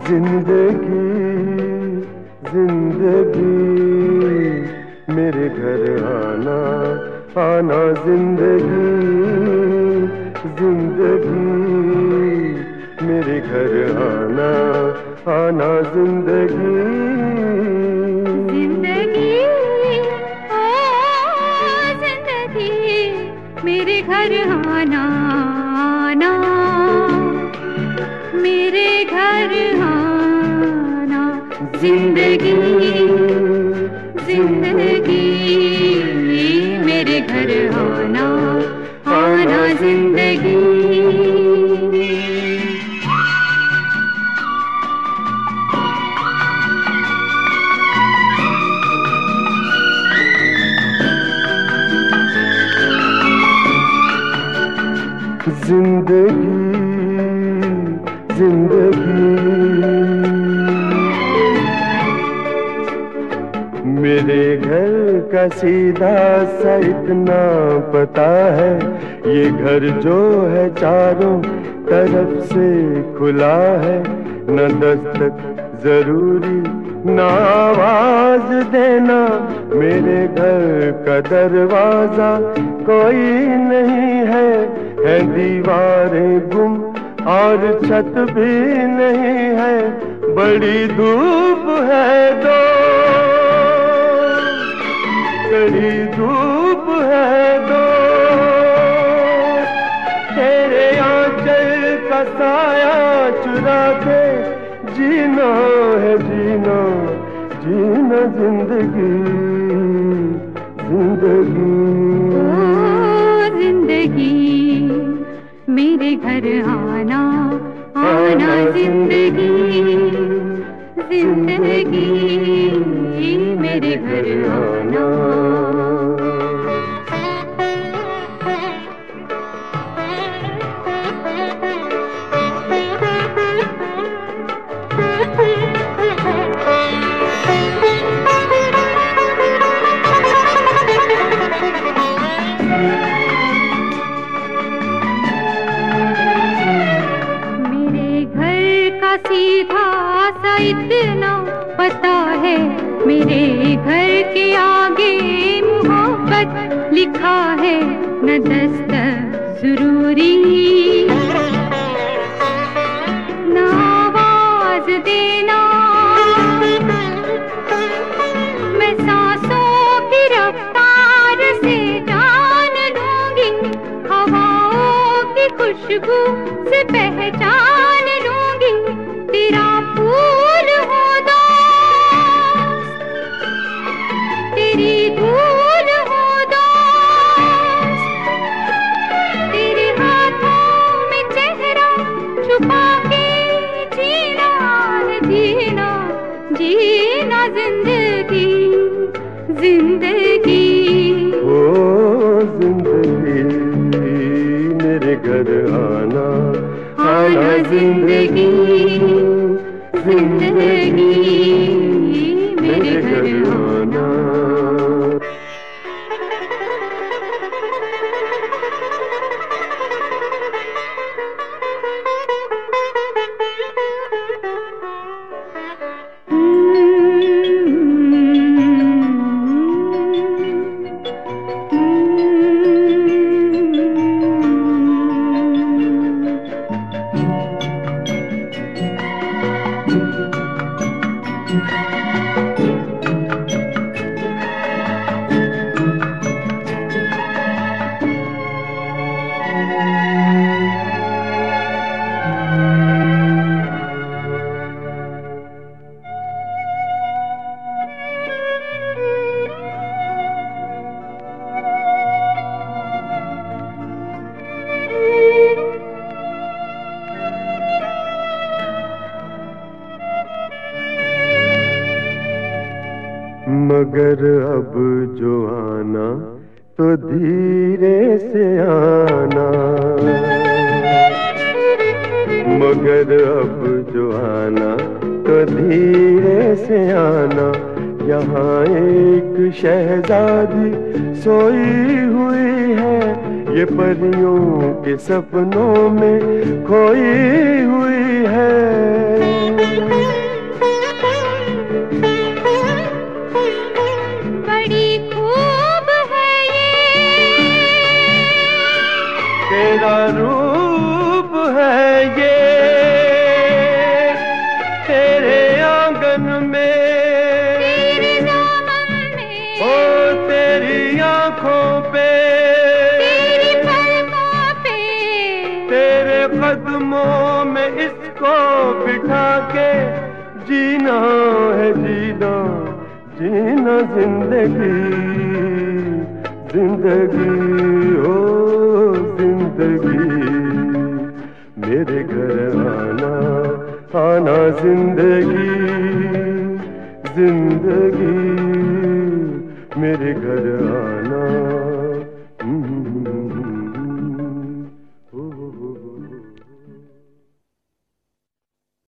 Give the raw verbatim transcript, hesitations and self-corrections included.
जिंदगी जिंदगी मेरे घर आना आना, जिंदगी जिंदगी मेरे घर आना आना, जिंदगी जिंदगी ओ जिंदगी मेरे घर आना आना, मेरे घर आना, जिंदगी जिंदगी मेरे घर आना आना, जिंदगी। जिंदगी जिंदगी मेरे घर का सीधा सा इतना पता है, ये घर जो है चारों तरफ से खुला है, न दस्तक जरूरी न आवाज देना, मेरे घर का दरवाजा कोई नहीं है, है दीवारें गुम और छत भी नहीं है, बड़ी धूप है दो बड़ी धूप है दो, तेरे आंचल का साया चुरा के जीना है जीना जीना, जिंदगी जिंदगी ओ जिंदगी मेरे घर आना आना, जिंदगी जिंदगी मेरे घर आना। सीधा सा इतना पता है, मेरे घर के आगे मोहब्बत लिखा है, न दस्तक जरूरी न आवाज देना, मैं सांसों की रफ्तार से जान लूंगी, हवाओं की खुशबू से पहचान लूंगी, तेरा फूल हो दोस्त, तेरी धूल हो दोस्त, तेरे हाथों में चेहरा छुपा के जीना है जीना जीना, जिंदगी जिंदगी ओ जिंदगी मेरे घर आना आना, जिंदगी जिंदगी मेरे घर आना। मगर अब जो आना तो धीरे से आना, मगर अब जो आना तो धीरे से आना, यहाँ एक शहजादी सोई हुई है, ये परियों के सपनों में खोई हुई है। कदमों में इसको बिठा के जीना है जीना जीना जिंदगी जिंदगी ओ जिंदगी मेरे घर आना आना जिंदगी जिंदगी मेरे घर आना।